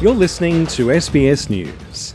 You're listening to SBS News.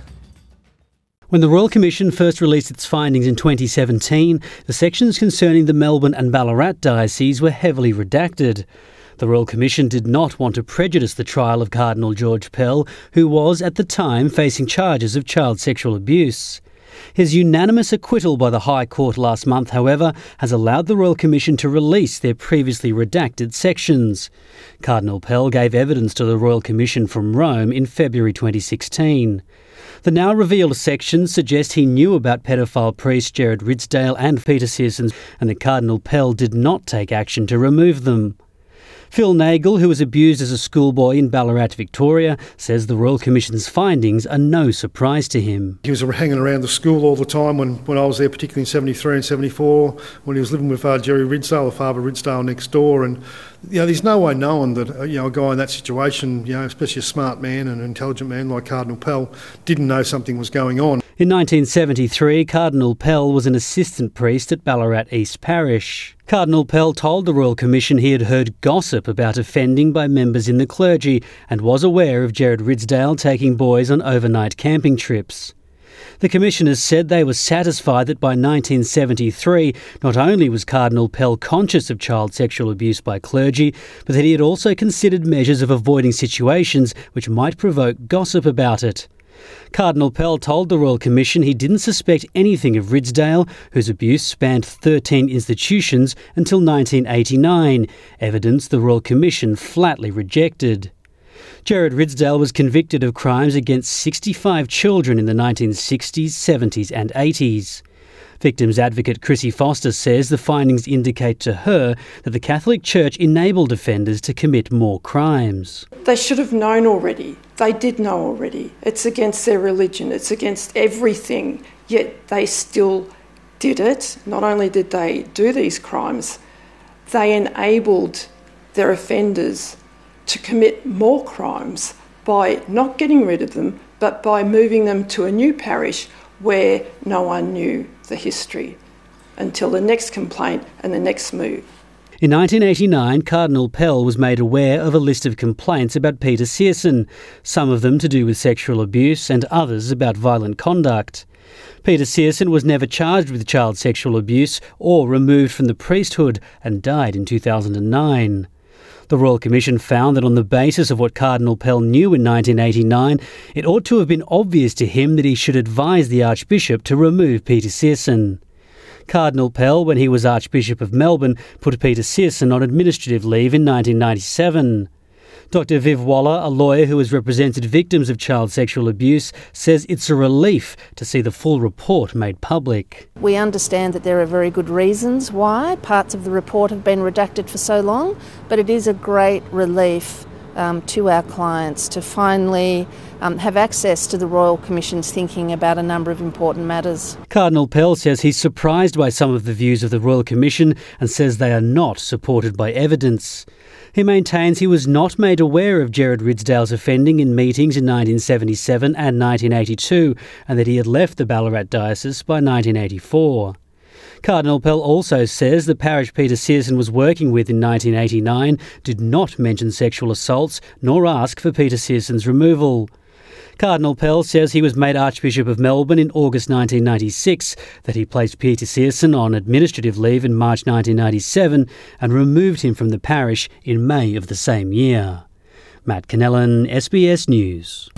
When the Royal Commission first released its findings in 2017, the sections concerning the Melbourne and Ballarat dioceses were heavily redacted. The Royal Commission did not want to prejudice the trial of Cardinal George Pell, who was at the time facing charges of child sexual abuse. His unanimous acquittal by the High Court last month, however, has allowed the Royal Commission to release their previously redacted sections. Cardinal Pell gave evidence to the Royal Commission from Rome in February 2016. The now revealed sections suggest he knew about pedophile priests Gerard Ridsdale and Peter Searson, and that Cardinal Pell did not take action to remove them. Phil Nagel, who was abused as a schoolboy in Ballarat, Victoria, says the Royal Commission's findings are no surprise to him. He was hanging around the school all the time when I was there, particularly in 73 and 74, when he was living with Jerry Ridsdale, Father Ridsdale next door. And there's no way knowing that a guy in that situation, especially a smart man and an intelligent man like Cardinal Pell, didn't know something was going on. In 1973, Cardinal Pell was an assistant priest at Ballarat East Parish. Cardinal Pell told the Royal Commission he had heard gossip about offending by members in the clergy and was aware of Gerard Ridsdale taking boys on overnight camping trips. The commissioners said they were satisfied that by 1973, not only was Cardinal Pell conscious of child sexual abuse by clergy, but that he had also considered measures of avoiding situations which might provoke gossip about it. Cardinal Pell told the Royal Commission he didn't suspect anything of Ridsdale, whose abuse spanned 13 institutions until 1989, evidence the Royal Commission flatly rejected. Gerard Ridsdale was convicted of crimes against 65 children in the 1960s, 70s and 80s. Victims advocate Chrissy Foster says the findings indicate to her that the Catholic Church enabled offenders to commit more crimes. They should have known already. They did know already. It's against their religion. It's against everything. Yet they still did it. Not only did they do these crimes, they enabled their offenders to commit more crimes by not getting rid of them, but by moving them to a new parish where no one knew the history until the next complaint and the next move. In 1989, Cardinal Pell was made aware of a list of complaints about Peter Searson, some of them to do with sexual abuse and others about violent conduct. Peter Searson was never charged with child sexual abuse or removed from the priesthood and died in 2009. The Royal Commission found that on the basis of what Cardinal Pell knew in 1989, it ought to have been obvious to him that he should advise the Archbishop to remove Peter Searson. Cardinal Pell, when he was Archbishop of Melbourne, put Peter Searson on administrative leave in 1997. Dr Viv Waller, a lawyer who has represented victims of child sexual abuse, says it's a relief to see the full report made public. We understand that there are very good reasons why parts of the report have been redacted for so long, but it is a great relief to our clients to finally have access to the Royal Commission's thinking about a number of important matters. Cardinal Pell says he's surprised by some of the views of the Royal Commission and says they are not supported by evidence. He maintains he was not made aware of Gerard Ridsdale's offending in meetings in 1977 and 1982 and that he had left the Ballarat diocese by 1984. Cardinal Pell also says the parish Peter Searson was working with in 1989 did not mention sexual assaults nor ask for Peter Searson's removal. Cardinal Pell says he was made Archbishop of Melbourne in August 1996, that he placed Peter Searson on administrative leave in March 1997 and removed him from the parish in May of the same year. Matt Cannellan, SBS News.